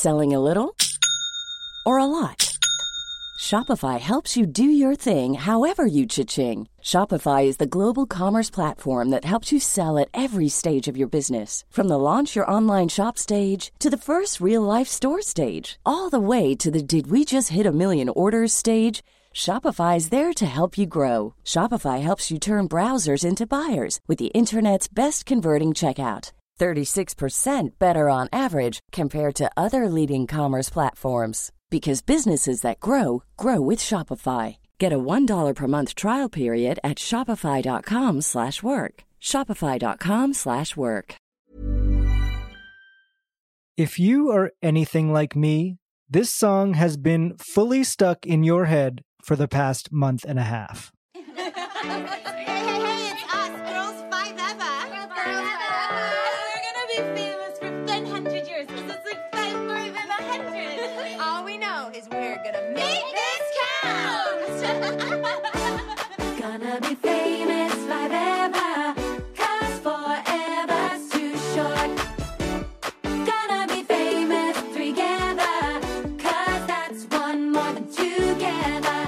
Selling a little or a lot? Shopify helps you do your thing however you cha-ching. Shopify is the global commerce platform that helps you sell at every stage of your business. From the launch your online shop stage to the first real-life store stage, all the way to the did we just hit a million orders stage. Shopify is there to help you grow. Shopify helps you turn browsers into buyers with the internet's best converting checkout. 36% better on average compared to other leading commerce platforms. Because businesses that grow, grow with Shopify. Get a $1 per month trial period at shopify.com/work. Shopify.com/work. If you are anything like me, this song has been fully stuck in your head for the past month and a half. Hey, it's us, Girls 5 Ever. We're gonna be famous for 100 years because it's like 5 more than 100. All we know is we're gonna make this count. Gonna be famous 5 ever, 'cause forever's too short. Gonna be famous together, 'cause that's one more than together.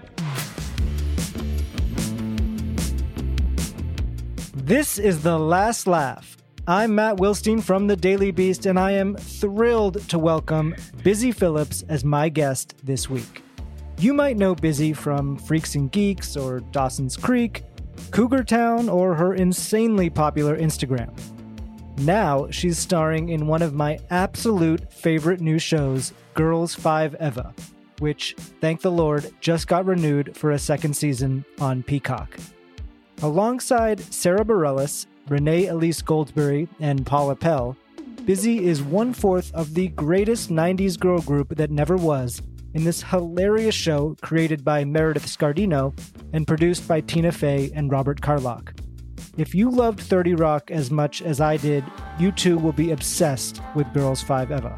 This is The Last Laugh. I'm Matt Wilstein from The Daily Beast, and I am thrilled to welcome Busy Philipps as my guest this week. You might know Busy from Freaks and Geeks or Dawson's Creek, Cougar Town, or her insanely popular Instagram. Now she's starring in one of my absolute favorite new shows, Girls 5 Eva, which, thank the Lord, just got renewed for a second season on Peacock. Alongside Sarah Bareilles, Renee Elise Goldsberry, and Paula Pell, Busy is one-fourth of the greatest 90s girl group that never was in this hilarious show created by Meredith Scardino and produced by Tina Fey and Robert Carlock. If you loved 30 Rock as much as I did, you too will be obsessed with Girls 5 Eva.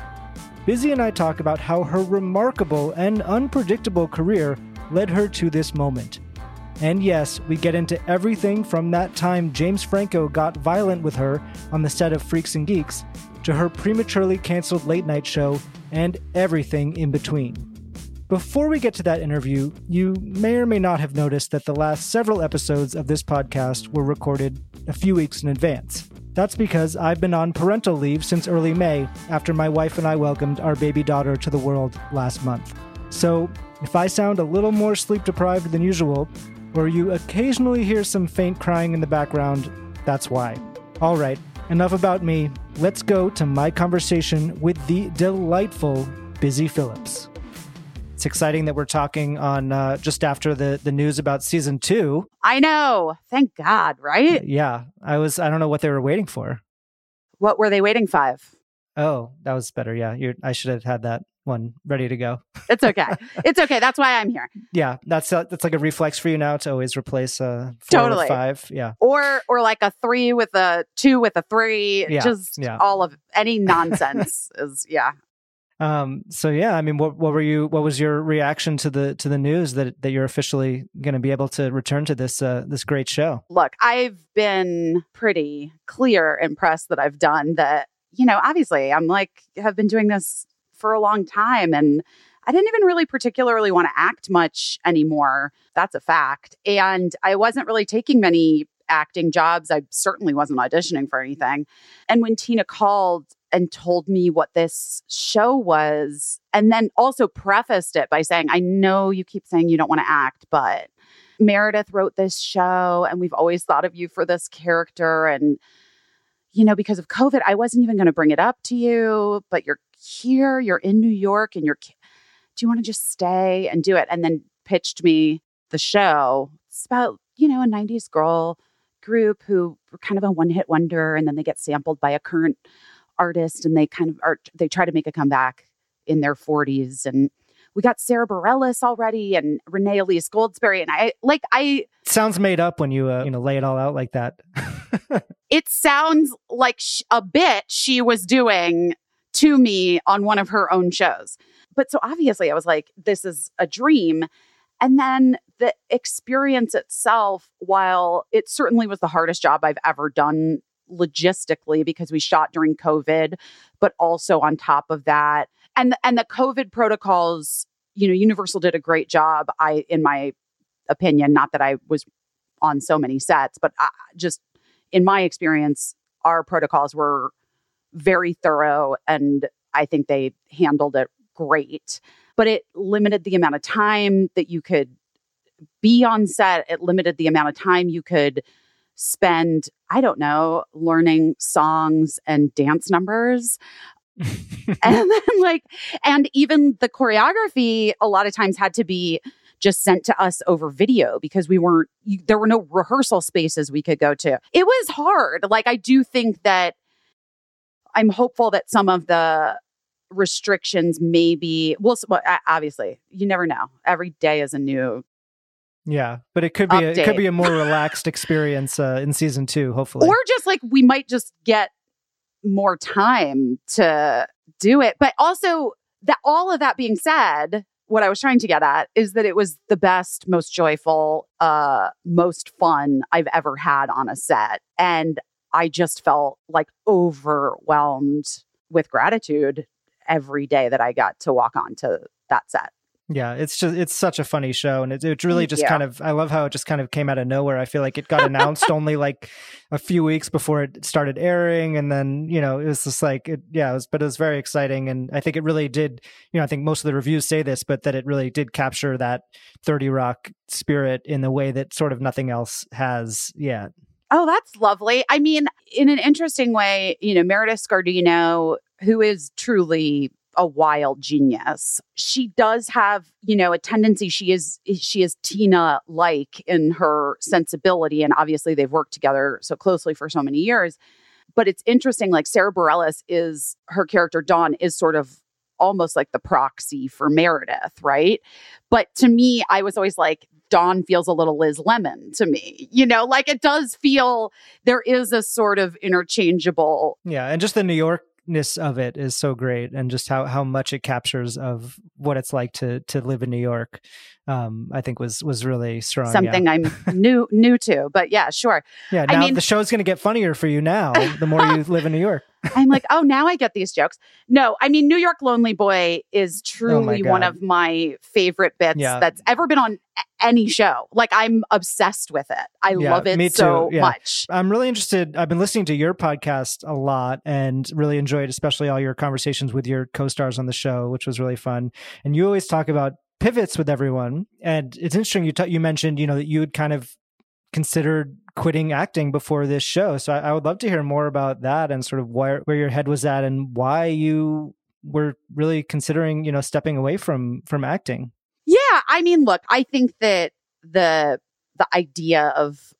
Busy and I talk about how her remarkable and unpredictable career led her to this moment. And yes, we get into everything from that time James Franco got violent with her on the set of Freaks and Geeks to her prematurely canceled late-night show and everything in between. Before we get to that interview, you may or may not have noticed that the last several episodes of this podcast were recorded a few weeks in advance. That's because I've been on parental leave since early May after my wife and I welcomed our baby daughter to the world last month. So if I sound a little more sleep-deprived than usual, or you occasionally hear some faint crying in the background, that's why. All right, enough about me. Let's go to my conversation with the delightful Busy Philipps. It's exciting that we're talking on just after the news about season 2. I know. Thank God, right? Yeah, I don't know what they were waiting for. What were they waiting, 5? Oh, that was better. Yeah, I should have had that one ready to go. It's okay. It's okay. That's why I'm here. Yeah, that's like a reflex for you now to always replace 4 totally. with 5. Yeah, or like a 3 with a 2 with a 3. Yeah. All of any nonsense is So yeah, I mean, what was your reaction to the news that you're officially going to be able to return to this great show? Look, I've been pretty clear and pressed that I've done that. Obviously, have been doing this for a long time, and I didn't even really particularly want to act much anymore. That's a fact. And I wasn't really taking many acting jobs. I certainly wasn't auditioning for anything. And when Tina called and told me what this show was, and then also prefaced it by saying, I know you keep saying you don't want to act, but Meredith wrote this show and we've always thought of you for this character. And, because of COVID, I wasn't even going to bring it up to you, but you're here, you're in New York, and do you want to just stay and do it? And then pitched me the show. It's about, a 90s girl group who were kind of a one-hit wonder, and then they get sampled by a current artist, and they try to make a comeback in their 40s. And we got Sarah Bareilles already, and Renee Elise Goldsberry, and I sounds made up when you lay it all out like that. It sounds like a bit she was doing to me on one of her own shows. But so obviously I was like, this is a dream. And then the experience itself, while it certainly was the hardest job I've ever done logistically because we shot during COVID, but also on top of that. And the COVID protocols, Universal did a great job, in my opinion, not that I was on so many sets, but just in my experience, our protocols were very thorough and I think they handled it great. But it limited the amount of time that you could be on set. It limited the amount of time you could spend, I don't know, learning songs and dance numbers. And then and even the choreography a lot of times had to be just sent to us over video because there were no rehearsal spaces we could go to. It was hard. I do think that I'm hopeful that some of the restrictions maybe, obviously, you never know. Every day is a new Yeah, but it could be a more relaxed experience in season 2, hopefully. Or just we might just get more time to do it. But also, that all of that being said, what I was trying to get at is that it was the best, most joyful, most fun I've ever had on a set. And I just felt overwhelmed with gratitude every day that I got to walk onto that set. Yeah, it's such a funny show. And it really just I love how it just kind of came out of nowhere. I feel like it got announced only a few weeks before it started airing. And then, it was just but it was very exciting. And I think it really did, I think most of the reviews say this, but that it really did capture that 30 Rock spirit in a way that sort of nothing else has yet. Oh, that's lovely. I mean, in an interesting way, Meredith Scardino, who is truly a wild genius. She does have, a tendency. She is Tina-like in her sensibility. And obviously they've worked together so closely for so many years. But it's interesting, Sarah Bareilles her character Dawn is sort of almost like the proxy for Meredith, right? But to me, I was always Dawn feels a little Liz Lemon to me, it does feel there is a sort of interchangeable. Yeah. And just the New Yorkness of it is so great. And just how much it captures of what it's like to live in New York, I think was really strong. Something I'm new to, but yeah, sure. Yeah. Now the show's going to get funnier for you now, the more you live in New York. I'm oh, now I get these jokes. No, I mean, New York Lonely Boy is truly one of my favorite bits that's ever been on any show. I'm obsessed with it. I love it so much. I'm really interested. I've been listening to your podcast a lot and really enjoyed especially all your conversations with your co-stars on the show, which was really fun. And you always talk about pivots with everyone. And it's interesting. You mentioned, that you had kind of considered quitting acting before this show. So I would love to hear more about that and sort of where your head was at and why you were really considering, stepping away from acting. Yeah. I mean, look, I think that the idea of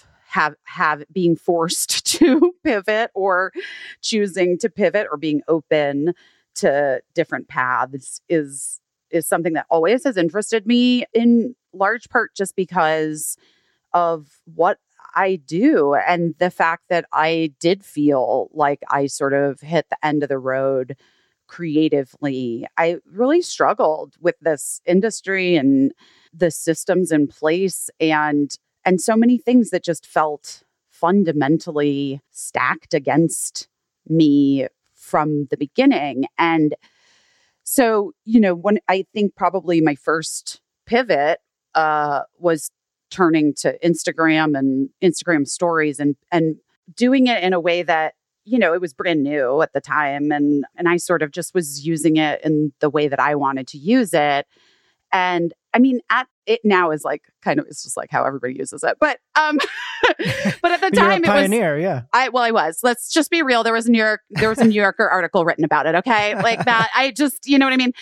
being forced to pivot or choosing to pivot or being open to different paths is something that always has interested me, in large part just because of what I do and the fact that I did feel like I sort of hit the end of the road creatively. I really struggled with this industry and the systems in place and so many things that just felt fundamentally stacked against me from the beginning. And so, when I think probably my first pivot was turning to Instagram and Instagram stories and doing it in a way that, it was brand new at the time. And I sort of just was using it in the way that I wanted to use it. And I mean, it now is it's just how everybody uses it. But but at the time, you're a pioneer, it was, yeah. I was. Let's just be real. There was a New Yorker article written about it. Okay, that. I just, you know what I mean.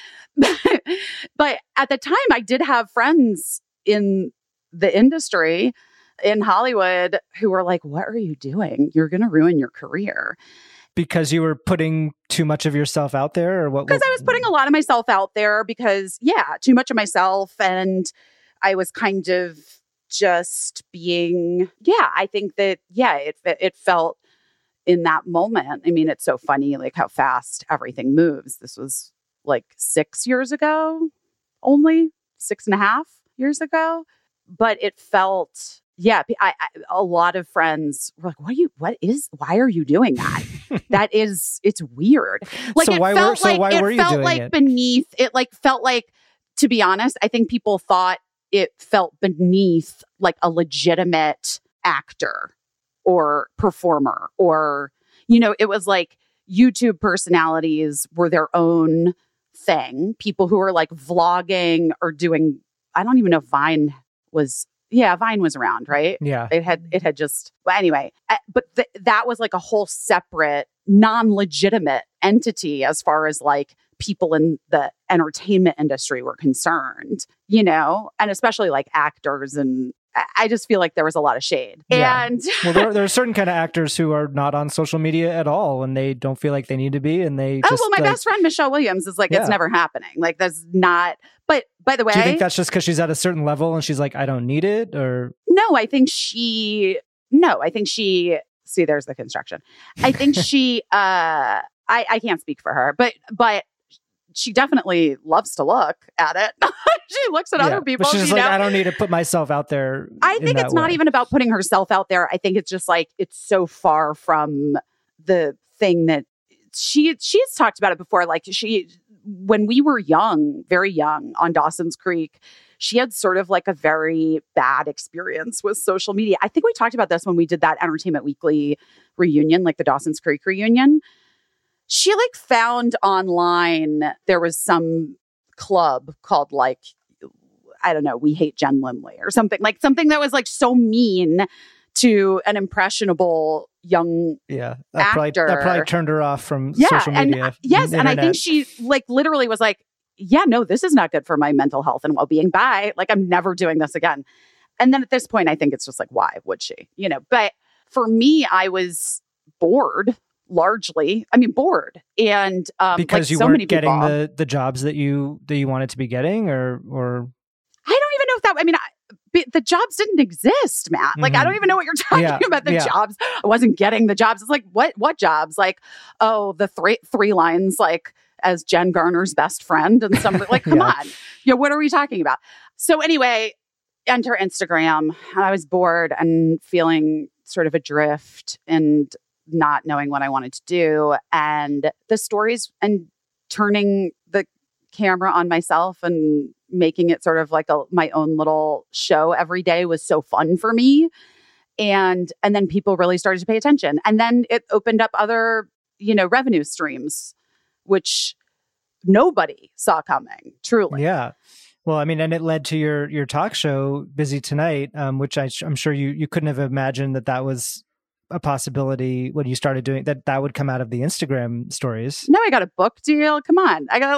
But at the time, I did have friends in the industry in Hollywood who were like, "What are you doing? You're going to ruin your career." Because you were putting too much of yourself out there, or what? Because I was putting a lot of myself out there because, too much of myself. And I was kind of just being, I think that, it felt in that moment. I mean, it's so funny, how fast everything moves. This was 6 years ago, only 6.5 years ago. But it felt Yeah, a lot of friends were like, why are you doing that? It's weird. Like, So why were you doing like it? beneath, it like felt like, to be honest, I think people thought it felt beneath like a legitimate actor or performer, or, it was like YouTube personalities were their own thing. People who were like vlogging or doing, I don't even know if Vine was around, right? Yeah. It had just, well, anyway, but that was like a whole separate, non-legitimate entity as far as like people in the entertainment industry were concerned, and especially like actors. And I just feel like there was a lot of shade. Yeah. And well, there are certain kind of actors who are not on social media at all, and they don't feel like they need to be, and they just, my best friend Michelle Williams is like, it's never happening. Like, that's not. But by the way, do you think that's just because she's at a certain level and she's like, I don't need it? Or no, I think she. See, there's the construction. I think she. I can't speak for her, but she definitely loves to look at it. She looks at other people. But she's just like, I don't need to put myself out there. I think it's not even about putting herself out there. I think it's just like, it's so far from the thing that she's talked about it before. Like, when we were young, very young on Dawson's Creek, she had sort of like a very bad experience with social media. I think we talked about this when we did that Entertainment Weekly reunion, like the Dawson's Creek reunion. She like found online, there was some club called like, I don't know, We Hate Jen Lindley or something that was like so mean to an impressionable young actor. That probably turned her off from social media. And I think she like literally was like, yeah, no, this is not good for my mental health and well-being. Bye. Like, I'm never doing this again. And then at this point, I think it's just like, why would she? But for me, I was bored. Largely, bored, and because like you so weren't many getting people, the jobs that you wanted to be getting, or I don't even know if that. The jobs didn't exist, Matt. Like, I don't even know what you're talking about. The jobs, I wasn't getting the jobs. It's like, what jobs? Like, oh, the three lines, like as Jen Garner's best friend, and something like, come on, what are we talking about? So anyway, enter Instagram. I was bored and feeling sort of adrift and not knowing what I wanted to do. And the stories and turning the camera on myself and making it sort of like my own little show every day was so fun for me. And then people really started to pay attention. And then it opened up other, revenue streams, which nobody saw coming, truly. Yeah. Well, and it led to your talk show, Busy Tonight, which I'm sure you couldn't have imagined that was a possibility when you started doing that would come out of the Instagram stories. No, I got a book deal. Come on. I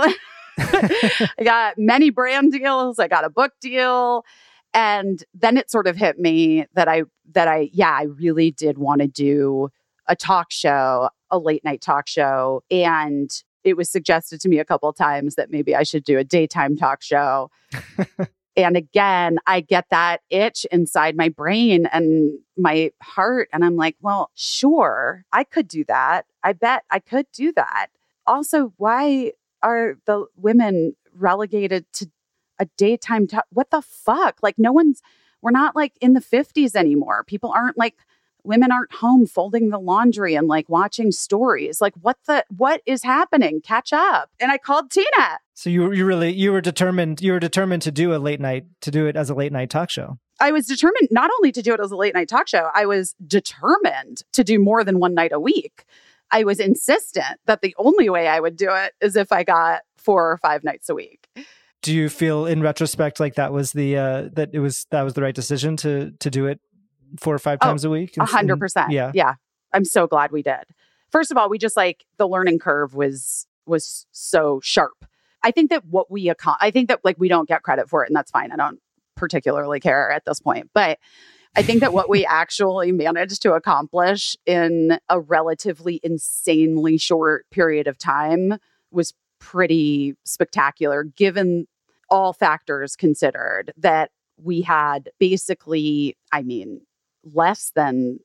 got many brand deals. I got a book deal. And then it sort of hit me that I really did want to do a talk show, a late night talk show. And it was suggested to me a couple of times that maybe I should do a daytime talk show. And again, I get that itch inside my brain and my heart. And I'm like, well, sure, I could do that. I bet I could do that. Also, why are the women relegated to a daytime talk? What the fuck? Like, we're not like in the 50s anymore. Women aren't home folding the laundry and like watching stories. Like, what is happening? Catch up. And I called Tina. So you were determined to do it as a late night talk show. I was determined not only to do it as a late night talk show, I was determined to do more than one night a week. I was insistent that the only way I would do it is if I got 4 or 5 nights a week. Do you feel in retrospect like that was the right decision to do it 4 or 5 times a week? 100%. Yeah. I'm so glad we did. First of all, we just the learning curve was so sharp. I think that we don't get credit for it, and that's fine. I don't particularly care at this point, but I think that what we actually managed to accomplish in a relatively insanely short period of time was pretty spectacular, given all factors considered, that we had basically, less than,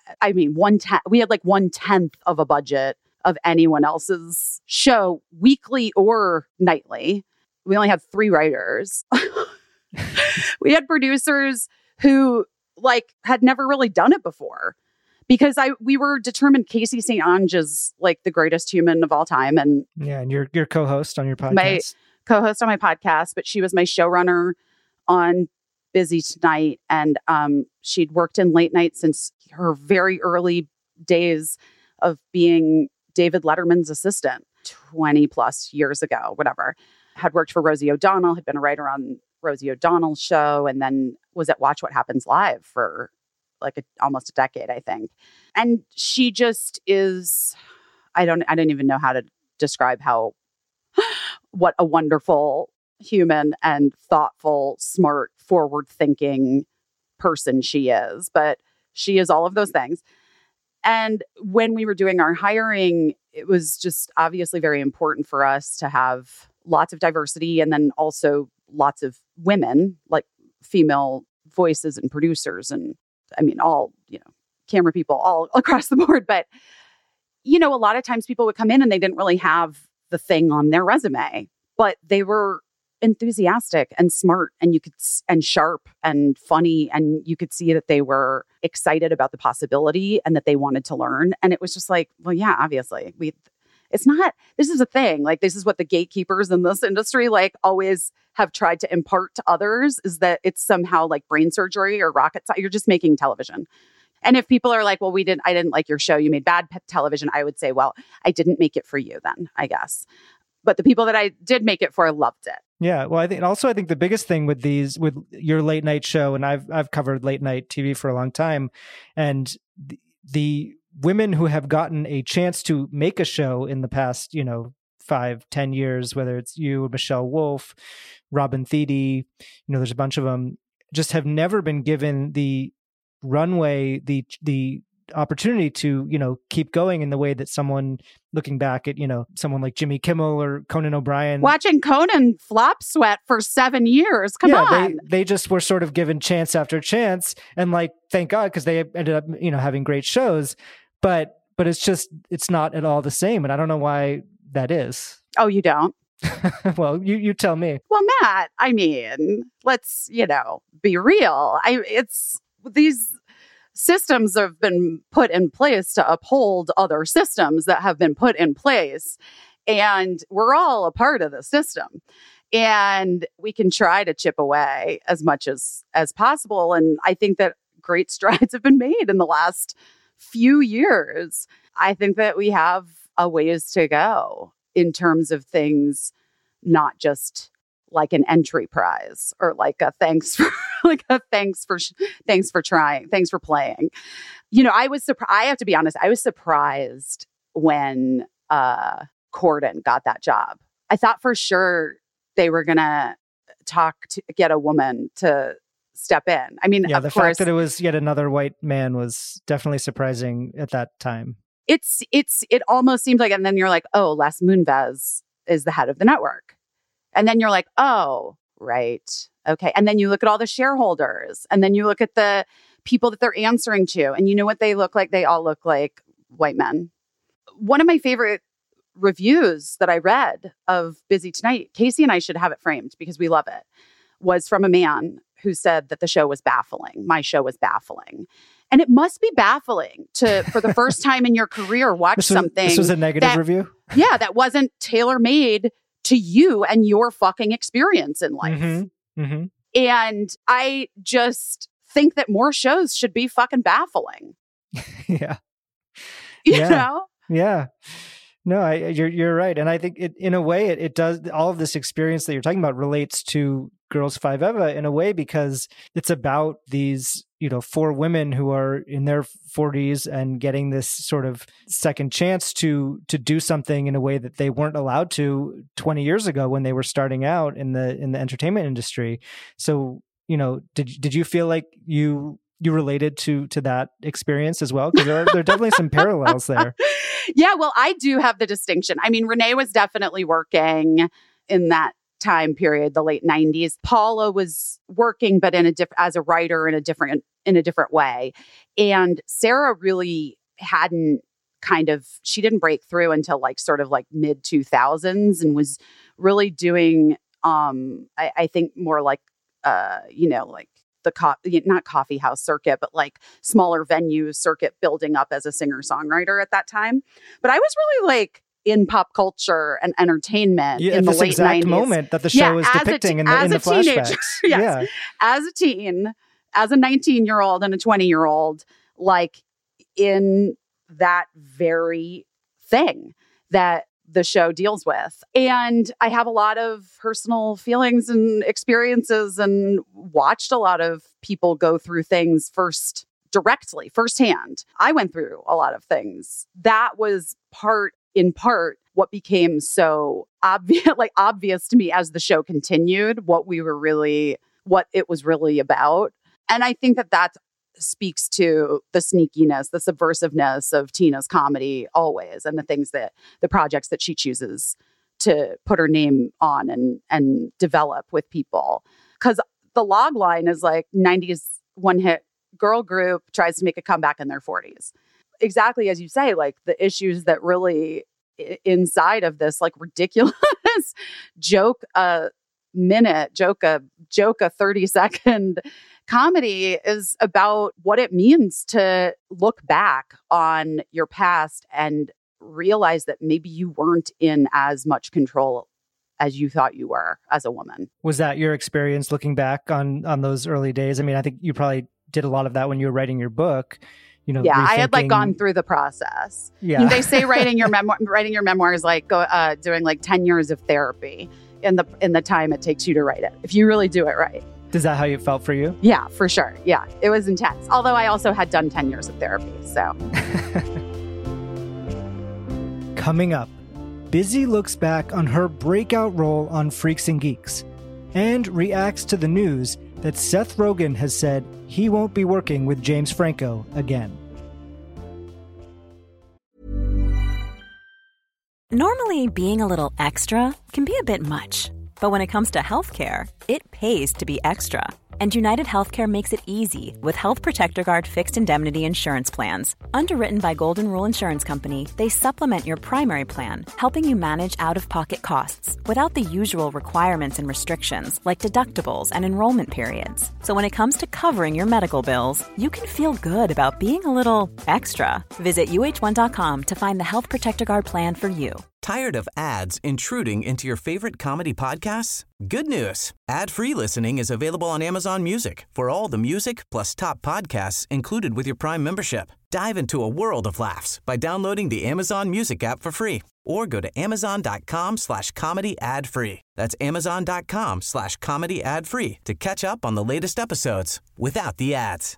we had like 1/10 of a budget of anyone else's show, weekly or nightly. We only had 3 writers. We had producers who like had never really done it before. Because we were determined Casey St. Onge is like the greatest human of all time. And yeah, and your co-host on your podcast. My co-host on my podcast, but she was my showrunner on Busy Tonight. And she'd worked in late night since her very early days of being David Letterman's assistant 20 plus years ago, whatever. Had worked for Rosie O'Donnell, had been a writer on Rosie O'Donnell's show, and then was at Watch What Happens Live for like almost a decade, I think. And she just is, I don't even know how to describe what a wonderful human and thoughtful, smart, forward-thinking person she is. But she is all of those things. And when we were doing our hiring, it was just obviously very important for us to have lots of diversity and then also lots of women, like female voices and producers and all, camera people all across the board. But, a lot of times people would come in and they didn't really have the thing on their resume, but they were enthusiastic and smart and sharp and funny. And you could see that they were excited about the possibility and that they wanted to learn. And it was just like, well, yeah, obviously this is a thing. Like, this is what the gatekeepers in this industry, like, always have tried to impart to others, is that it's somehow like brain surgery or rocket science. You're just making television. And if people are like, well, I didn't like your show, you made bad television, I would say, well, I didn't make it for you then, I guess. But the people that I did make it for loved it. Yeah. Well, I think the biggest thing with your late night show, and I've covered late night TV for a long time, and the women who have gotten a chance to make a show in the past, 5-10 years, whether it's you, Michelle Wolf, Robin Thede, there's a bunch of them, just have never been given the runway, the opportunity to, keep going in the way that someone looking back at, someone like Jimmy Kimmel or Conan O'Brien. Watching Conan flop sweat for 7 years. Come on. They just were sort of given chance after chance. And like, thank God, because they ended up, having great shows. But it's not at all the same. And I don't know why that is. Oh, you don't? Well, you tell me. Well, Matt, let's, be real. These systems have been put in place to uphold other systems that have been put in place. And we're all a part of the system. And we can try to chip away as much as possible. And I think that great strides have been made in the last few years. I think that we have a ways to go in terms of things, not just like an entry prize or like a thanks for trying, thanks for playing. I was surprised. I have to be honest. I was surprised when Corden got that job. I thought for sure they were gonna get a woman to step in. The fact that it was yet another white man was definitely surprising at that time. It almost seems like, and then you're like, oh, Les Moonves is the head of the network. And then you're like, oh, right. Okay. And then you look at all the shareholders and then you look at the people that they're answering to and you know what they look like? They all look like white men. One of my favorite reviews that I read of Busy Tonight, Casey and I should have it framed because we love it, was from a man who said that the show was baffling. My show was baffling. And it must be baffling to, for the first time in your career, watch something. This was a negative review? Yeah, that wasn't tailor-made to you and your fucking experience in life. Mm-hmm. Mm-hmm. And I just think that more shows should be fucking baffling. Yeah. You know? Yeah. No, you're right. And I think in a way, it does, all of this experience that you're talking about relates to Girls Five Eva in a way, because it's about these, 4 women who are in their 40s and getting this sort of second chance to do something in a way that they weren't allowed to 20 years ago when they were starting out in the entertainment industry. So, did you feel like you related to that experience as well? Because there are definitely some parallels there. Yeah, well, I do have the distinction. Renee was definitely working in that time period, the late 90s. Paula was working, but as a writer in a different way. And Sarah really she didn't break through until sort of mid 2000s and was really doing, I think more not coffee house circuit, but like smaller venue circuit building up as a singer-songwriter at that time. But I was really like in pop culture and entertainment in the this late exact 90s. moment that the show is depicting in the flashbacks. Teenager, yes. As a teen, as a 19-year-old and a 20-year-old, like in that very thing that the show deals with. And I have a lot of personal feelings and experiences and watched a lot of people go through things firsthand. I went through a lot of things. That was in part, what became so obvious to me as the show continued, what it was really about. And I think that speaks to the sneakiness, the subversiveness of Tina's comedy always, and the projects that she chooses to put her name on and develop with people. Because the log line is like 90s one-hit girl group tries to make a comeback in their 40s. Exactly as you say, like the issues that really inside of this like ridiculous joke a 30-second comedy is about what it means to look back on your past and realize that maybe you weren't in as much control as you thought you were as a woman. Was that your experience looking back on those early days? I mean, I think you probably did a lot of that when you were writing your book. Yeah, I had like gone through the process. Yeah. They say writing your memoir is like doing like 10 years of therapy in the time it takes you to write it, if you really do it right. Is that how it felt for you? Yeah, for sure. Yeah, it was intense. Although I also had done 10 years of therapy, so. Coming up, Busy looks back on her breakout role on Freaks and Geeks and reacts to the news that Seth Rogen has said he won't be working with James Franco again. Normally, being a little extra can be a bit much, but when it comes to healthcare, it pays to be extra. And United Healthcare makes it easy with Health Protector Guard fixed indemnity insurance plans. Underwritten by Golden Rule Insurance Company, they supplement your primary plan, helping you manage out-of-pocket costs without the usual requirements and restrictions like deductibles and enrollment periods. So when it comes to covering your medical bills, you can feel good about being a little extra. Visit UH1.com to find the Health Protector Guard plan for you. Tired of ads intruding into your favorite comedy podcasts? Good news. Ad-free listening is available on Amazon Music for all the music plus top podcasts included with your Prime membership. Dive into a world of laughs by downloading the Amazon Music app for free or go to amazon.com/comedy ad-free. That's amazon.com/comedy ad-free to catch up on the latest episodes without the ads.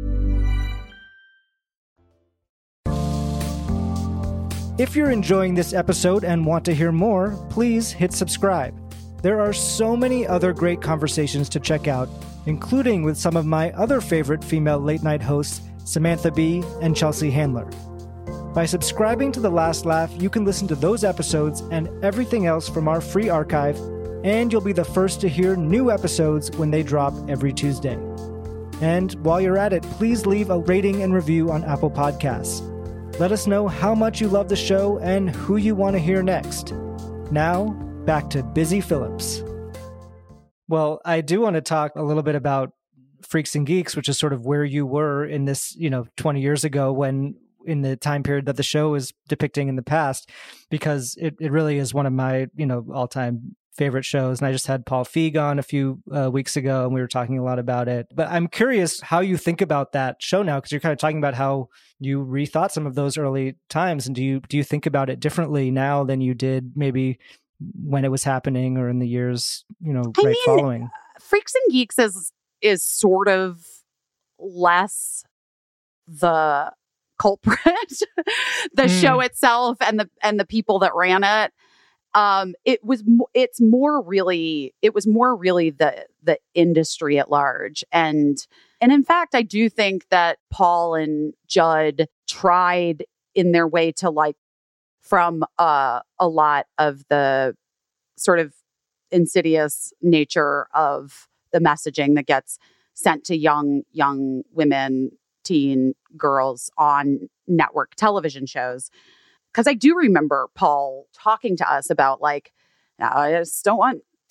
If you're enjoying this episode and want to hear more, please hit subscribe. There are so many other great conversations to check out, including with some of my other favorite female late-night hosts, Samantha Bee and Chelsea Handler. By subscribing to The Last Laugh, you can listen to those episodes and everything else from our free archive, and you'll be the first to hear new episodes when they drop every Tuesday. And while you're at it, please leave a rating and review on Apple Podcasts. Let us know how much you love the show and who you want to hear next. Now, back to Busy Phillips. Well, I do want to talk a little bit about Freaks and Geeks, which is sort of where you were in this, 20 years ago when in the time period that the show is depicting in the past, because it really is one of my, all-time favorite shows. And I just had Paul Feig on a few weeks ago and we were talking a lot about it. But I'm curious how you think about that show now, because you're kind of talking about how you rethought some of those early times. And do you think about it differently now than you did maybe when it was happening or in the years, following? Freaks and Geeks is sort of less the culprit, the show itself and the people that ran it. It was more really the industry at large. And in fact, I do think that Paul and Judd tried in their way to from a lot of the sort of insidious nature of the messaging that gets sent to young women, teen girls on network television shows. Because I do remember Paul talking to us about I just don't want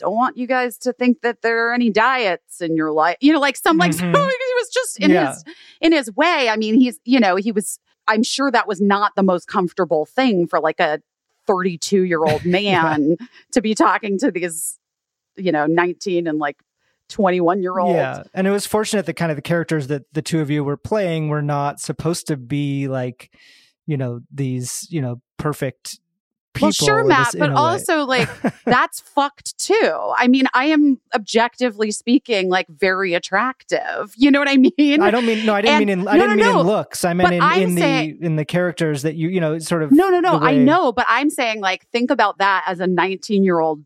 don't want you guys to think that there are any diets in your life. You know, like some like so he was just in his way. I mean, he's, you know, I'm sure that was not the most comfortable thing for like a 32-year-old man to be talking to these, you know, 19 and like 21-year-old. Yeah. And it was fortunate that kind of the characters that the two of you were playing were not supposed to be like, you know, these, you know, perfect people. Well, sure, Matt, but also like that's fucked too. I mean, I am objectively speaking like very attractive. You know what I mean? I don't mean, no, I didn't mean in looks. I meant in the characters that you know, sort of. No. I know, but I'm saying like, think about that as a 19-year-old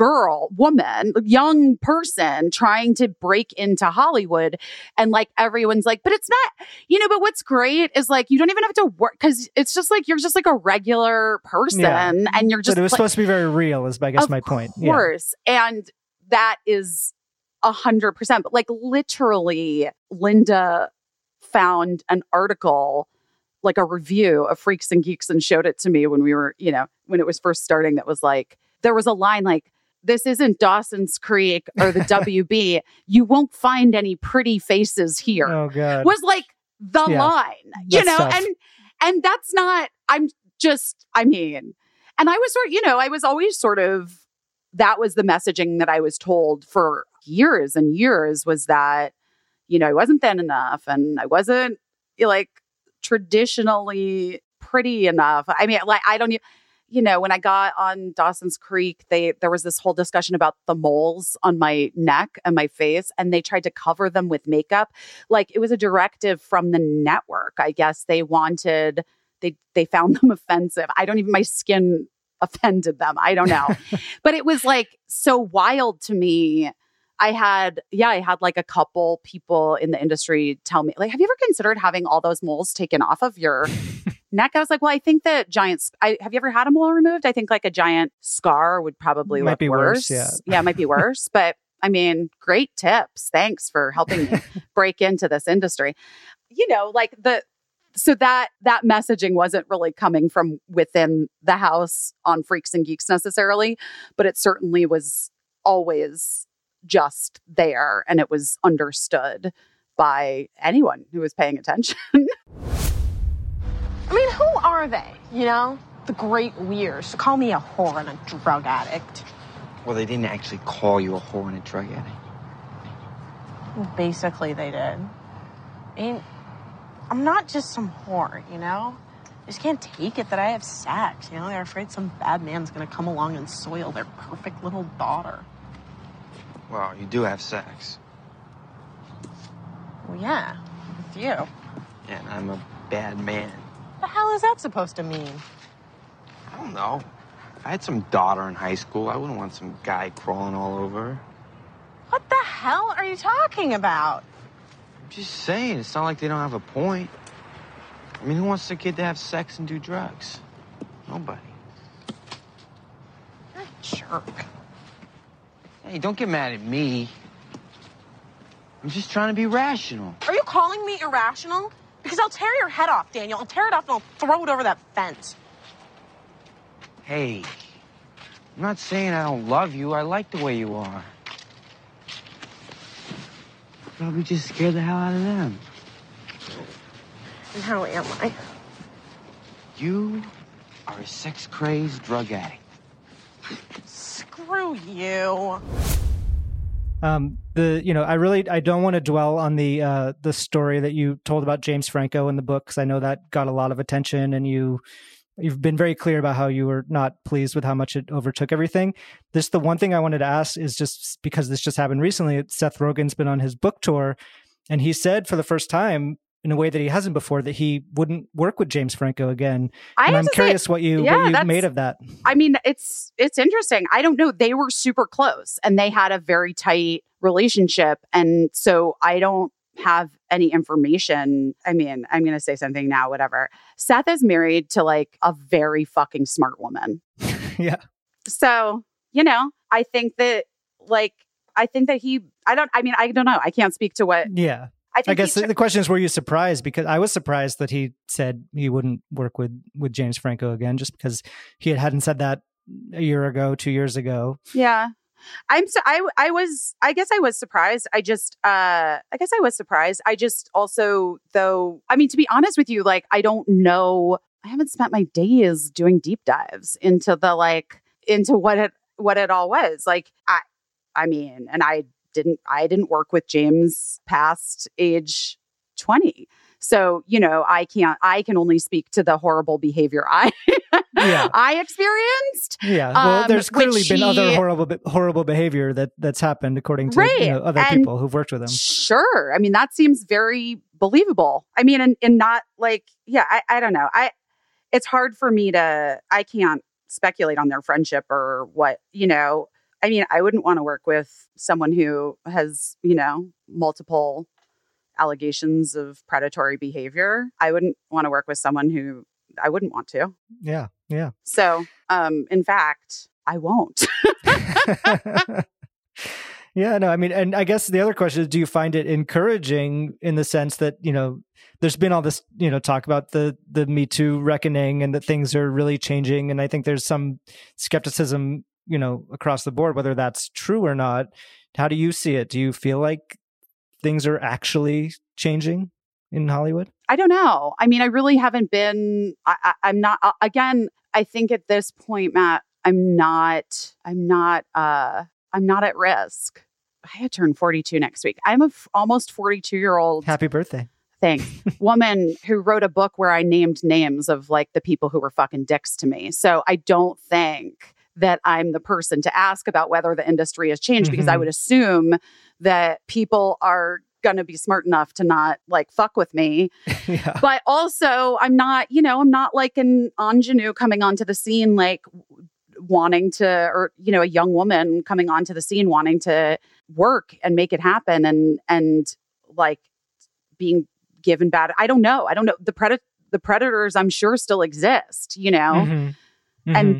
woman, young person trying to break into Hollywood. And like, everyone's like, but it's not, you know, but what's great is like, you don't even have to work because it's just like, you're just like a regular person and you're just. But it was supposed to be very real is, I guess, my point. Of course. Yeah. And that is 100%. But like literally, Linda found an article, like a review of Freaks and Geeks, and showed it to me when we were, you know, when it was first starting. That was like, there was a line like, this isn't Dawson's Creek or the WB. You won't find any pretty faces here. Oh God. Was like the line, you know, tough. And that's not, I mean, and I was sort of, you know, I was always sort of, that was the messaging that I was told for years and years, was that, you know, I wasn't thin enough and I wasn't like traditionally pretty enough. I mean, like, I don't, you know, when I got on Dawson's Creek, there was this whole discussion about the moles on my neck and my face, and they tried to cover them with makeup. Like, it was a directive from the network. I guess they wanted, they found them offensive. My skin offended them. I don't know. But it was like so wild to me. I had like a couple people in the industry tell me, like, have you ever considered having all those moles taken off of your neck? I was like, well, I think that have you ever had a mole removed? I think like a giant scar would probably look worse. Yeah, it might be worse. But I mean, great tips. Thanks for helping me break into this industry. You know, like so that messaging wasn't really coming from within the house on Freaks and Geeks necessarily, but it certainly was always just there, and it was understood by anyone who was paying attention. I mean, who are they? You know, the great weirs to call me a whore and a drug addict. Well, they didn't actually call you a whore and a drug addict. Basically, they did. I mean, I'm not just some whore, you know? They just can't take it that I have sex, you know? They're afraid some bad man's gonna come along and soil their perfect little daughter. Well, you do have sex. Well, yeah, with you. Yeah, and I'm a bad man. The hell is that supposed to mean? I don't know. If I had some daughter in high school, I wouldn't want some guy crawling all over her. What the hell are you talking about? I'm just saying, it's not like they don't have a point. I mean, who wants their kid to have sex and do drugs? Nobody. You're a jerk. Hey, don't get mad at me. I'm just trying to be rational. Are you calling me irrational? Because I'll tear your head off, Daniel. I'll tear it off and I'll throw it over that fence. Hey, I'm not saying I don't love you. I like the way you are. Probably just scared the hell out of them. And how am I? You are a sex-crazed drug addict. Screw you. I don't want to dwell on the story that you told about James Franco in the book, because I know that got a lot of attention, and you've been very clear about how you were not pleased with how much it overtook everything. The one thing I wanted to ask is, just because this just happened recently, Seth Rogen's been on his book tour, and he said for the first time, in a way that he hasn't before, that he wouldn't work with James Franco again. And I'm curious what you made of that. I mean, it's interesting. I don't know. They were super close and they had a very tight relationship. And so I don't have any information. I mean, I'm going to say something now, whatever. Seth is married to like a very fucking smart woman. Yeah. So, you know, I think that I don't know. I can't speak to what. Yeah. I guess the question is, were you surprised? Because I was surprised that he said he wouldn't work with James Franco again, just because he hadn't said that a year ago, 2 years ago. Yeah. I guess I was surprised. I guess I was surprised. I just also, though, I mean, to be honest with you, like, I don't know. I haven't spent my days doing deep dives into into what it all was. Like, I mean, and I didn't work with James past age 20. So, you know, I can only speak to the horrible behavior I experienced. Yeah. Well, there's clearly been other horrible behavior that's happened according to other people who've worked with him. Sure. I mean, that seems very believable. I mean, and not like, I don't know. It's hard for me I can't speculate on their friendship or what, you know. I mean, I wouldn't want to work with someone who has, you know, multiple allegations of predatory behavior. I wouldn't want to work with someone who I wouldn't want to. Yeah. Yeah. So, in fact, I won't. Yeah, no, I mean, and I guess the other question is, do you find it encouraging in the sense that, you know, there's been all this, you know, talk about the Me Too reckoning and that things are really changing. And I think there's some skepticism, you know, across the board, whether that's true or not. How do you see it? Do you feel like things are actually changing in Hollywood? I don't know. I mean, I really haven't been, I'm not, again, I think at this point, Matt, I'm not at risk. I turn 42 next week. I'm a almost 42-year-old. Happy birthday. Thanks. Woman who wrote a book where I named names of like the people who were fucking dicks to me. So I don't think that I'm the person to ask about whether the industry has changed, because I would assume that people are going to be smart enough to not like fuck with me. Yeah. But also I'm not like an ingenue coming onto the scene, like wanting to, or, you know, a young woman coming onto the scene wanting to work and make it happen and like being given bad. I don't know. The predators I'm sure still exist, you know, and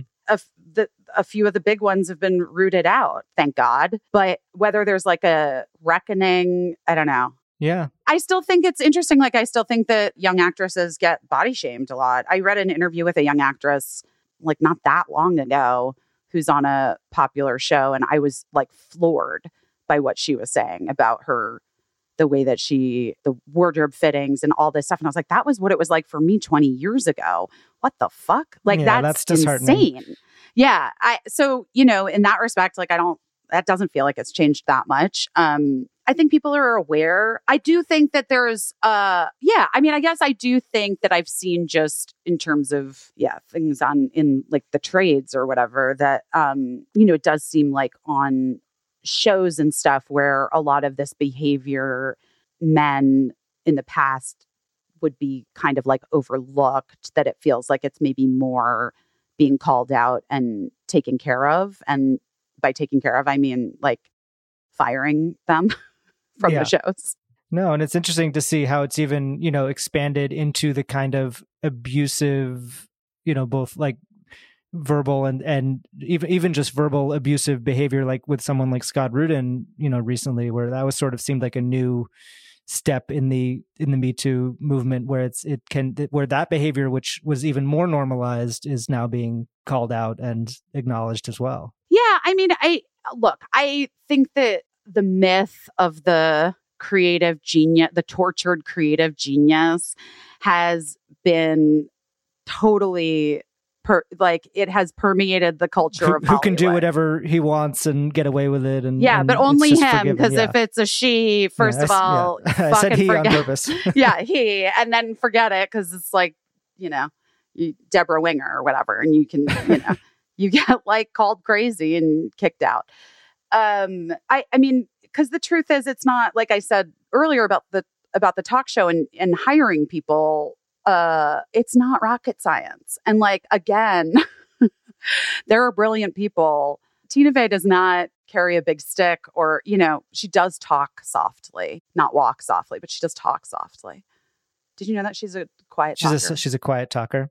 a few of the big ones have been rooted out, thank God. But whether there's like a reckoning, I don't know. Yeah. I still think it's interesting. Like, I still think that young actresses get body shamed a lot. I read an interview with a young actress like not that long ago who's on a popular show, and I was like floored by what she was saying about the way that the wardrobe fittings and all this stuff. And I was like, that was what it was like for me 20 years ago. What the fuck? Like, that's insane. Yeah. So, you know, in that respect, like, that doesn't feel like it's changed that much. I think people are aware. I do think that there's, I mean, I guess I do think that I've seen just in terms of, things in like the trades or whatever that, you know, it does seem like on shows and stuff where a lot of this behavior men in the past would be kind of like overlooked, that it feels like it's maybe more being called out and taken care of. And by taking care of, I mean like firing them from the shows. No, and it's interesting to see how it's even, you know, expanded into the kind of abusive, you know, both like verbal and even just verbal abusive behavior, like with someone like Scott Rudin, you know, recently, where that was sort of seemed like a new step in the Me Too movement, where where that behavior, which was even more normalized, is now being called out and acknowledged as well. Yeah, I mean, I think that the myth of the creative genius, the tortured creative genius, has been totally it has permeated the culture of Hollywood. Who can do whatever he wants and get away with it. And but only him, because if it's a she, first of all, I said he forget. On purpose. He, and then forget it, because it's like, you know, Deborah Winger or whatever, and you can, you know, you get like called crazy and kicked out. I mean, because the truth is, it's not, like I said earlier about the talk show and hiring people. It's not rocket science. And like, again, there are brilliant people. Tina Fey does not carry a big stick, or, you know, she does talk softly, not walk softly, but she does talk softly. Did you know that she's a quiet talker? She's a quiet talker.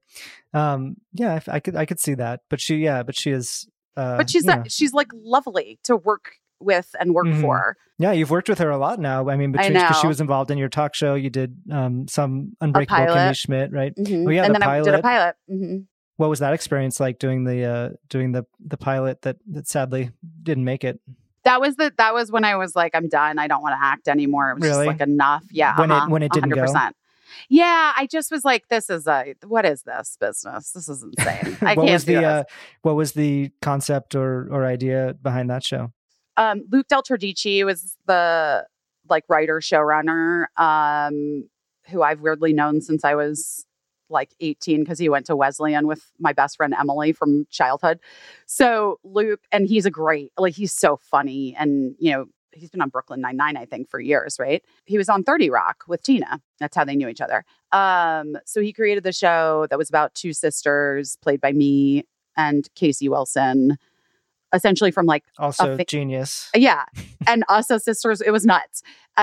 I could see that, but she is, but she's like lovely to work with and work for. Yeah, you've worked with her a lot now. I mean, because she was involved in your talk show. You did some Unbreakable Kimmy Schmidt, right? Oh yeah, and then pilot. I did a pilot. What was that experience like doing the pilot that sadly didn't make it? That was when I was like, I'm done. I don't want to act anymore. It was Really? just like enough. Yeah. When it didn't 100%. Go? Yeah. I just was like, what is this business? This is insane. I can't do this. What was the concept or idea behind that show? Luke Del Tordici was the like writer showrunner, who I've weirdly known since I was like 18 because he went to Wesleyan with my best friend Emily from childhood. So Luke, and he's he's so funny, and he's been on Brooklyn Nine-Nine, I think, for years, right? He was on 30 Rock with Tina. That's how they knew each other. So he created the show that was about two sisters played by me and Casey Wilson, essentially from like also genius. Yeah. And us as sisters, it was nuts.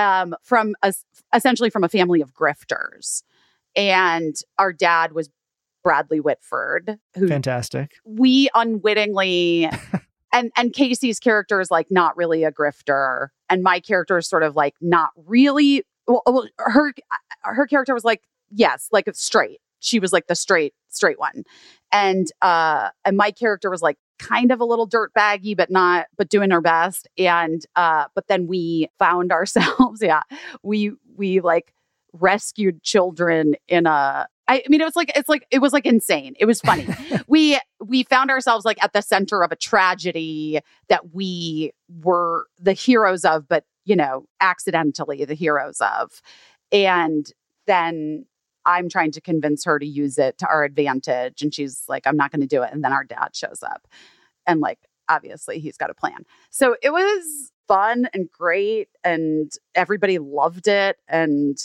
Essentially from a family of grifters. And our dad was Bradley Whitford, who fantastic. We unwittingly and Casey's character is like not really a grifter, and my character is sort of like not really. Well, her character was like, yes, like it's straight. She was like the straight one, and my character was like kind of a little dirtbaggy, but doing her best. And but then we found ourselves, we like rescued children in a. I mean, it was like insane. It was funny. we found ourselves like at the center of a tragedy that we were the heroes of, but accidentally the heroes of. And then I'm trying to convince her to use it to our advantage, and she's like, "I'm not going to do it." And then our dad shows up, and like obviously he's got a plan. So it was fun and great, and everybody loved it, and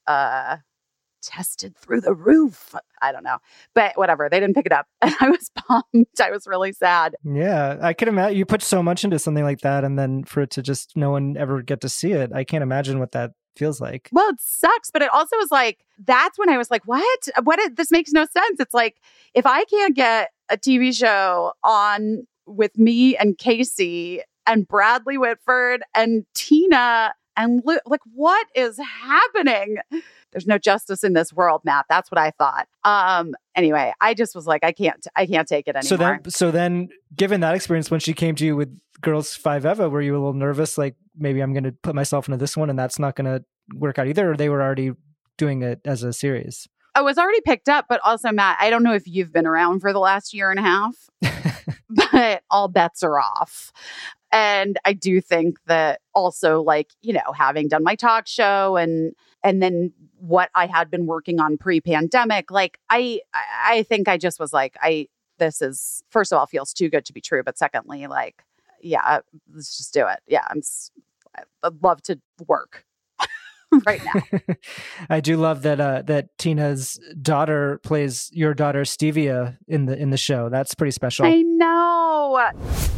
tested through the roof. I don't know. But whatever. They didn't pick it up. And I was bummed. I was really sad. Yeah. I can imagine you put so much into something like that, and then for it to just no one ever get to see it. I can't imagine what that feels like. Well, it sucks. But it also was like, that's when I was like, what? This makes no sense. It's like, if I can't get a TV show on with me and Casey and Bradley Whitford and Tina and Luke, like, what is happening? There's no justice in this world, Matt. That's what I thought. Anyway, I just was like, I can't take it anymore. So then, given that experience, when she came to you with Girls 5 Eva, were you a little nervous? Like, maybe I'm going to put myself into this one and that's not going to work out either? Or they were already doing it as a series? I was already picked up, but also, Matt, I don't know if you've been around for the last year and a half, but all bets are off. And I do think that also, like, having done my talk show and then what I had been working on pre-pandemic, like I think I just was like, this is, first of all, feels too good to be true. But secondly, like, yeah, let's just do it. Yeah. I'd love to work right now. I do love that Tina's daughter plays your daughter Stevia in the show. That's pretty special. I know.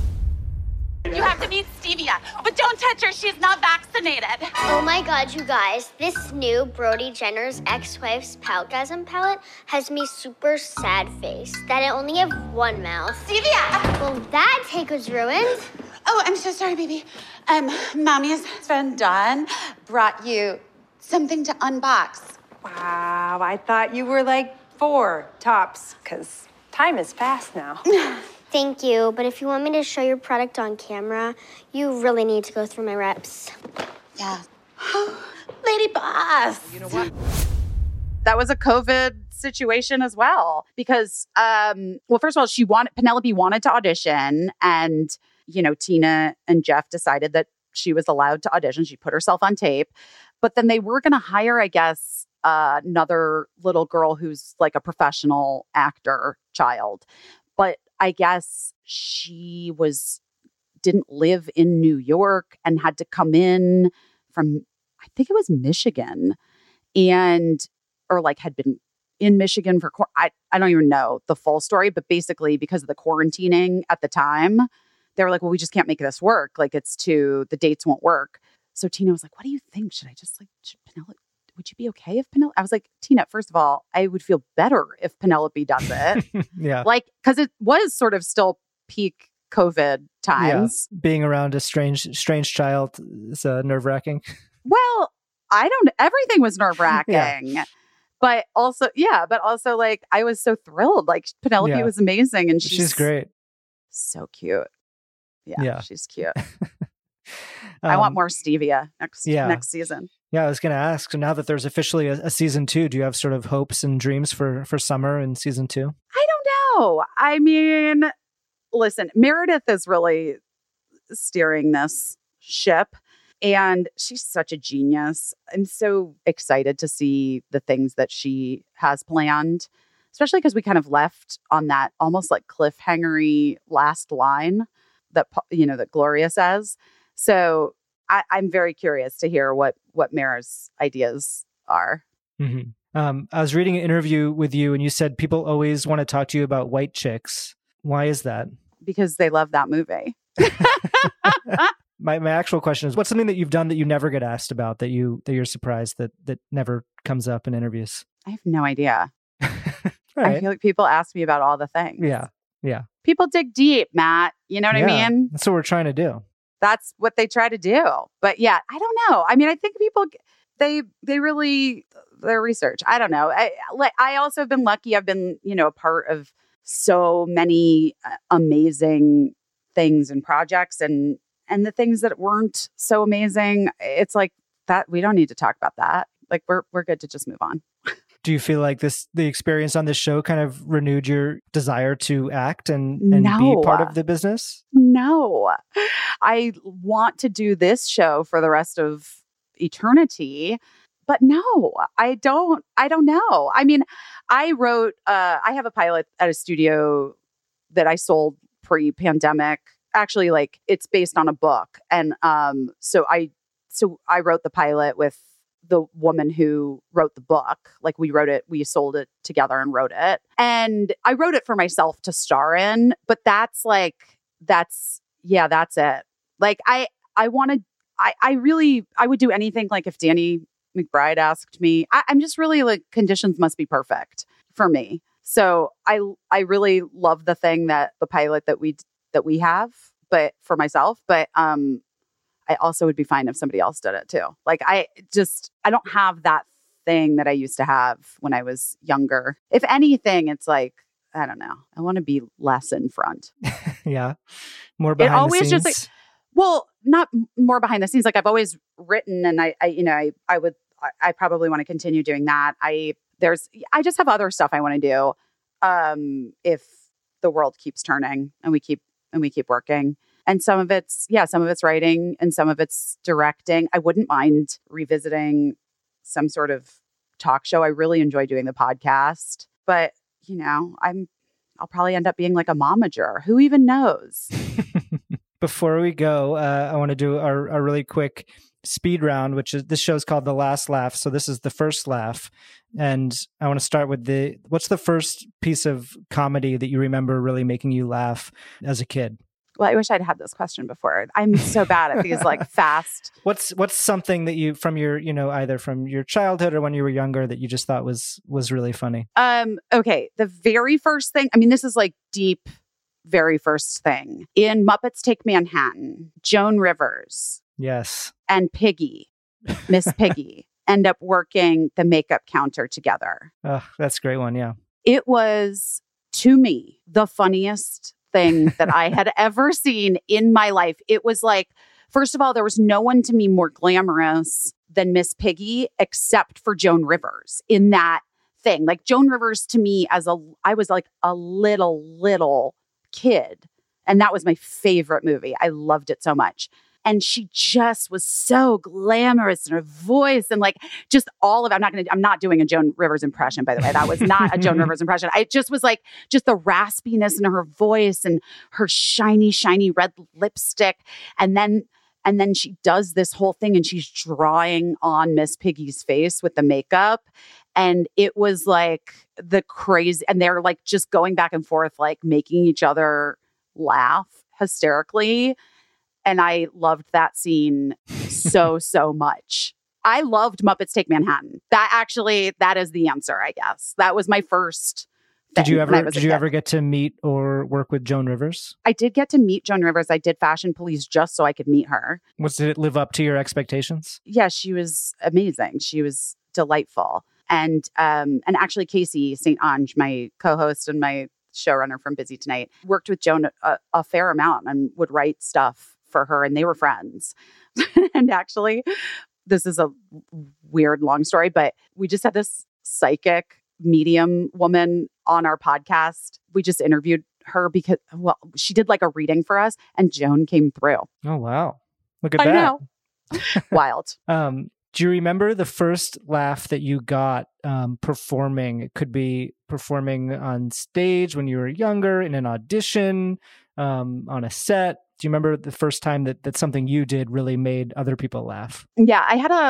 You have to meet Stevia, but don't touch her. She's not vaccinated. Oh my God, you guys. This new Brody Jenner's ex-wife's Palgasm palette has me super sad face that I only have one mouth. Stevia! Well, that take was ruined. Oh, I'm so sorry, baby. Mommy's friend Dawn brought you something to unbox. Wow, I thought you were like 4 tops, because time is fast now. Thank you, but if you want me to show your product on camera, you really need to go through my reps. Yeah. Lady Boss. You know what? That was a COVID situation as well, because, first of all, Penelope wanted to audition, and, Tina and Jeff decided that she was allowed to audition. She put herself on tape, but then they were going to hire, I guess, another little girl who's like a professional actor child. But I guess she didn't live in New York and had to come in from, I think it was Michigan, or like had been in Michigan for, I don't even know the full story, but basically because of the quarantining at the time, they were like, well, we just can't make this work. Like the dates won't work. So Tina was like, what do you think? Should Penelope, would you be okay if Penelope? I was like, Tina, first of all, I would feel better if Penelope does it. Yeah. Like, because it was sort of still peak COVID times. Yeah. Being around a strange child is nerve-wracking. Well, everything was nerve-wracking. Yeah. But also like I was so thrilled. Like Penelope was amazing and she's great. So cute. Yeah. She's cute. I want more Stevia next season. Yeah, I was going to ask. So now that there's officially a season 2, do you have sort of hopes and dreams for summer in season 2? I don't know. I mean, listen, Meredith is really steering this ship and she's such a genius. I'm so excited to see the things that she has planned, especially because we kind of left on that almost like cliffhangery last line that Gloria says. So I'm very curious to hear what Mara's ideas are. Mm-hmm. I was reading an interview with you and you said people always want to talk to you about white chicks. Why is that? Because they love that movie. My actual question is, what's something that you've done that you never get asked about that you're surprised that never comes up in interviews? I have no idea. Right. I feel like people ask me about all the things. Yeah. People dig deep, Matt. You know what I mean? That's what we're trying to do. That's what they try to do. But yeah, I don't know. I mean, I think people, they really, their research. I don't know. I also have been lucky. I've been, a part of so many amazing things and projects and the things that weren't so amazing. It's like that. We don't need to talk about that. Like we're good to just move on. Do you feel like the experience on this show kind of renewed your desire to act and No. be part of the business? No, I want to do this show for the rest of eternity, but no, I don't know. I mean, I wrote, I have a pilot at a studio that I sold pre-pandemic. Actually, like it's based on a book. And so I wrote the pilot with the woman who wrote the book. Like we sold it together and wrote it. And I wrote it for myself to star in, but that's it. Like I would do anything. Like if Danny McBride asked me, I'm just really like, conditions must be perfect for me. So I really love the thing that the pilot that we have, but for myself, but, I also would be fine if somebody else did it too. Like I don't have that thing that I used to have when I was younger. If anything, it's like, I don't know. I want to be less in front. Yeah. More behind the scenes. Just like, well, not more behind the scenes. Like I've always written and I probably want to continue doing that. I just have other stuff I want to do. If the world keeps turning and we keep working. And some of it's writing and some of it's directing. I wouldn't mind revisiting some sort of talk show. I really enjoy doing the podcast, but I'll probably end up being like a momager. Who even knows? Before we go, I want to do a really quick speed round, which is, this show's called The Last Laugh. So this is the first laugh. And I want to start with what's the first piece of comedy that you remember really making you laugh as a kid? Well, I wish I'd had this question before. I'm so bad at these like fast. What's something that you from your, either from your childhood or when you were younger that you just thought was really funny? Okay. The very first thing, I mean, this is like deep, very first thing. In Muppets Take Manhattan, Joan Rivers. Yes. And Piggy, Miss Piggy, end up working the makeup counter together. Oh, that's a great one. Yeah. It was, to me, the funniest thing that I had ever seen in my life. It was like, first of all, there was no one to me more glamorous than Miss Piggy, except for Joan Rivers in that thing. Like Joan Rivers to me I was like a little kid. And that was my favorite movie. I loved it so much. And she just was so glamorous in her voice and like just all of it. I'm not doing a Joan Rivers impression, by the way. That was not a Joan Rivers impression. I just was like, just the raspiness in her voice and her shiny red lipstick. And then she does this whole thing and she's drawing on Miss Piggy's face with the makeup. And it was like the crazy, and they're like just going back and forth, like making each other laugh hysterically. And I loved that scene so much. I loved Muppets Take Manhattan. That is the answer, I guess. That was my first thing. Did you ever get to meet or work with Joan Rivers? I did get to meet Joan Rivers. I did Fashion Police just so I could meet her. Did it live up to your expectations? Yeah, she was amazing. She was delightful. And actually Casey St. Ange, my co-host and my showrunner from Busy Tonight, worked with Joan a fair amount and would write stuff for her, and they were friends. And actually, this is a weird long story, but we just had this psychic medium woman on our podcast. We just interviewed her because, well, she did like a reading for us, and Joan came through. Oh, wow. Look at I that. know. Wild. Do you remember the first laugh that you got performing? It could be performing on stage when you were younger, in an audition, on a set. Do you remember the first time that something you did really made other people laugh? Yeah,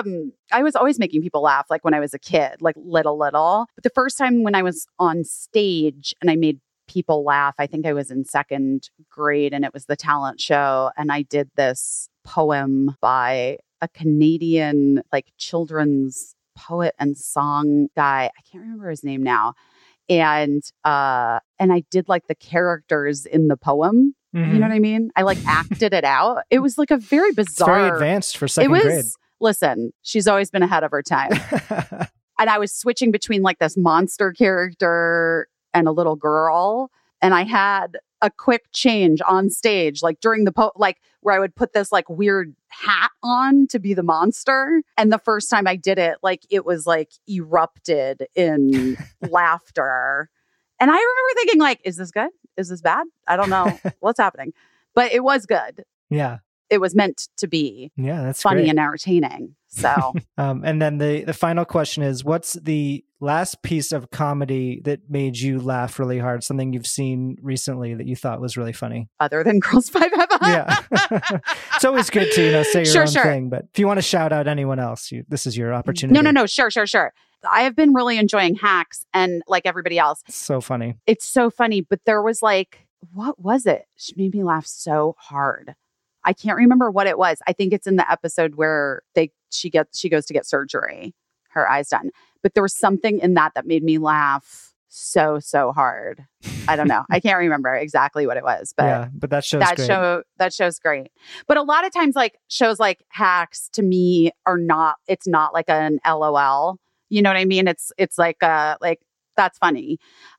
I was always making people laugh, like when I was a kid, like little. But the first time when I was on stage and I made people laugh, I think I was in second grade, and it was the talent show. And I did this poem by a Canadian, like, children's poet and song guy. I can't remember his name now. And I did like the characters in the poem. Mm-hmm. You know what I mean? I like acted it out. It was like a very bizarre. It's very advanced for second grade. Listen, she's always been ahead of her time. And I was switching between like this monster character and a little girl. And I had a quick change on stage, like during the like where I would put this like weird hat on to be the monster. And the first time I did it, like it was like erupted in laughter. And I remember thinking, like, is this good? Is this bad? I don't know what's happening. But it was good. Yeah. It was meant to be that's funny great. and entertaining. So and then the final question is, what's the last piece of comedy that made you laugh really hard? Something you've seen recently that you thought was really funny? Other than Girls 5 Eva? Yeah. It's always good to, say your own sure. thing. But if you want to shout out anyone else, this is your opportunity. No. Sure. I have been really enjoying Hacks, and like everybody else. It's so funny. It's so funny. But there was like, what was it? She made me laugh so hard. I can't remember what it was. I think it's in the episode where she goes to get surgery, her eyes done. But there was something in that made me laugh so hard. I don't know. I can't remember exactly what it was, but yeah, but that show's great. That show's great. But a lot of times, like shows like Hacks to me it's not like an LOL. You know what I mean? It's like that's funny.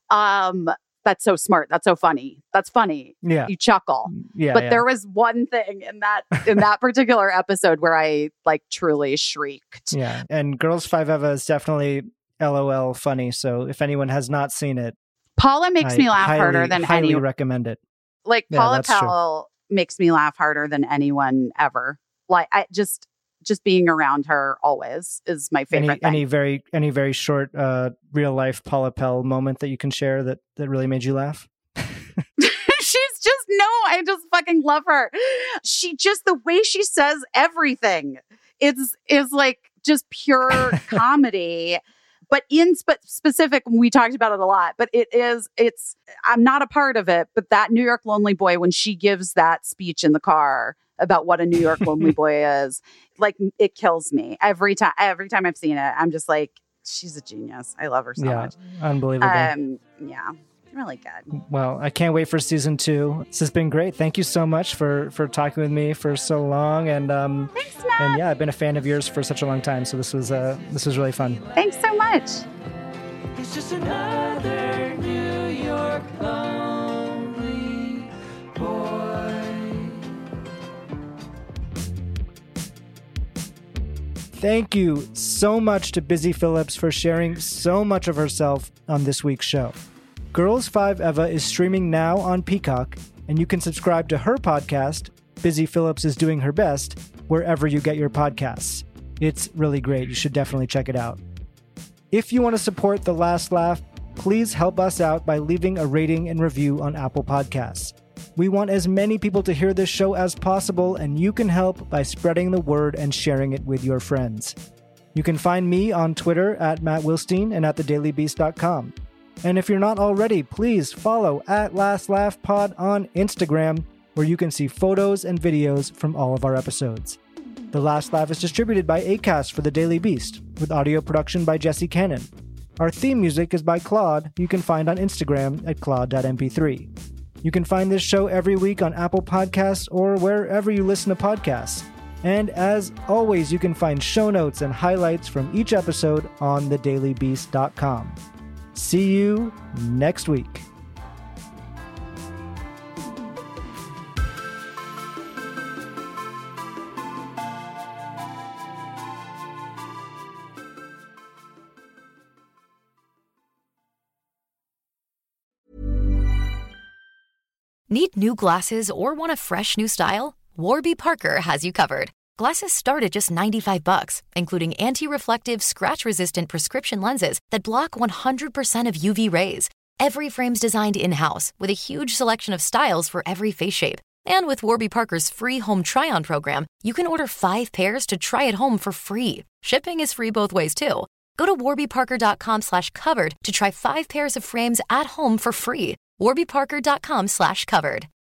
That's so smart. That's so funny. That's funny. Yeah. You chuckle. Yeah. But there was one thing in that particular episode where I like truly shrieked. Yeah. And Girls 5 Eva is definitely LOL funny. So if anyone has not seen it, Paula makes me laugh harder than highly anyone. recommend it. Like Paula Powell makes me laugh harder than anyone ever. Like I just being around her always is my favorite thing. Any very short real life Paula Pell moment that you can share that really made you laugh? I just fucking love her. She just, the way she says everything is like just pure comedy. But in specific, we talked about it a lot, but I'm not a part of it, but that New York Lonely Boy, when she gives that speech in the car about what a New York Lonely Boy is, like, it kills me every time I've seen it. I'm just like, she's a genius. I love her so much. Unbelievable. Yeah, really good. Well, I can't wait for season 2. This has been great. Thank you so much for talking with me for so long. And thanks, Matt. And yeah, I've been a fan of yours for such a long time. So this was really fun. Thanks so much. It's just another New York lonely boy. Thank you so much to Busy Phillips for sharing so much of herself on this week's show. Girls 5 Eva is streaming now on Peacock, and you can subscribe to her podcast, Busy Phillips is Doing Her Best, wherever you get your podcasts. It's really great. You should definitely check it out. If you want to support The Last Laugh, please help us out by leaving a rating and review on Apple Podcasts. We want as many people to hear this show as possible, and you can help by spreading the word and sharing it with your friends. You can find me on Twitter at Matt Wilstein and at thedailybeast.com. And if you're not already, please follow at Last Laugh Pod on Instagram, where you can see photos and videos from all of our episodes. The Last Laugh is distributed by Acast for The Daily Beast, with audio production by Jesse Cannon. Our theme music is by Claude, who you can find on Instagram at claude.mp3. You can find this show every week on Apple Podcasts or wherever you listen to podcasts. And as always, you can find show notes and highlights from each episode on thedailybeast.com. See you next week. Need new glasses or want a fresh new style? Warby Parker has you covered. Glasses start at just $95, including anti-reflective, scratch-resistant prescription lenses that block 100% of UV rays. Every frame's designed in-house with a huge selection of styles for every face shape. And with Warby Parker's free home try-on program, you can order 5 pairs to try at home for free. Shipping is free both ways, too. Go to warbyparker.com/covered to try 5 pairs of frames at home for free. warbyparker.com/covered.